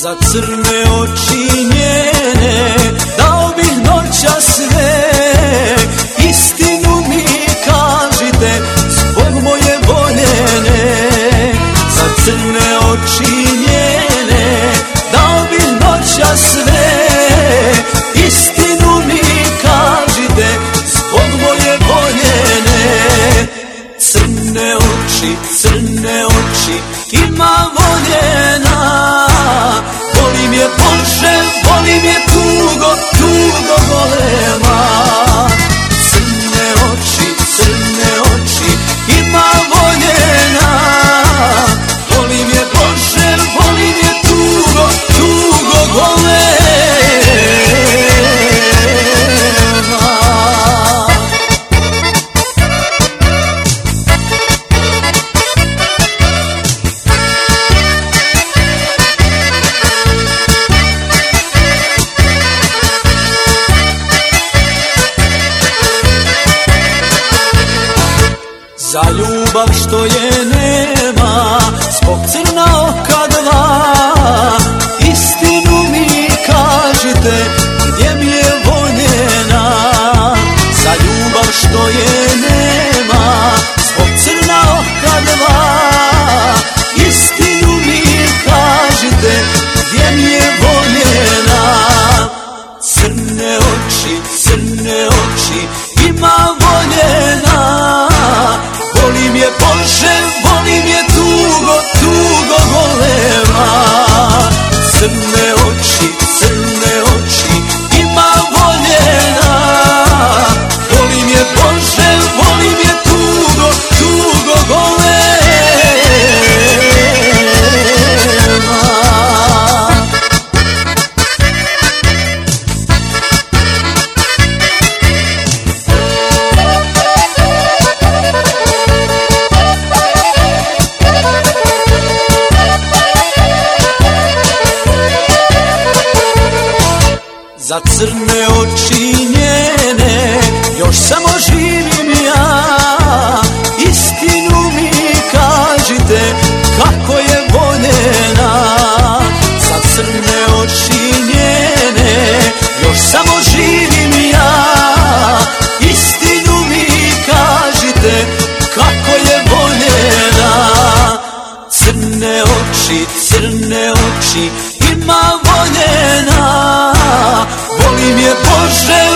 Za crne oči njene dao bih noća sve. Istinu mi kažite zbog moje voljene. Za crne oči njene dao bih noća sve. Istinu mi kažite zbog moje voljene. Crne oči ima voljena. Volim je Bože, volim je tugo, tugo golema. Crne oči ima voljena. Volim je Bože, volim je tugo, tugo golema. Za ljubav što je nema, zbog crna oka dva. Istinu mi kažite gdje mi je voljena. Za ljubav što je nema, zbog crna oka dva. Istinu mi kažite gdje mi je voljena. Crne oči ima voljena. Volim je Bože, volim je tugo, tugo golema. Crne oči ima voljena. Volim je Bože, volim je tugo, tugo golema. Za crne oči njene još samo živim ja. Istinu mi kažite kako je voljena. Za crne oči njene još samo živim ja. Istinu mi kažite kako je voljena. Crne oči ima voljena. Volim je Bože,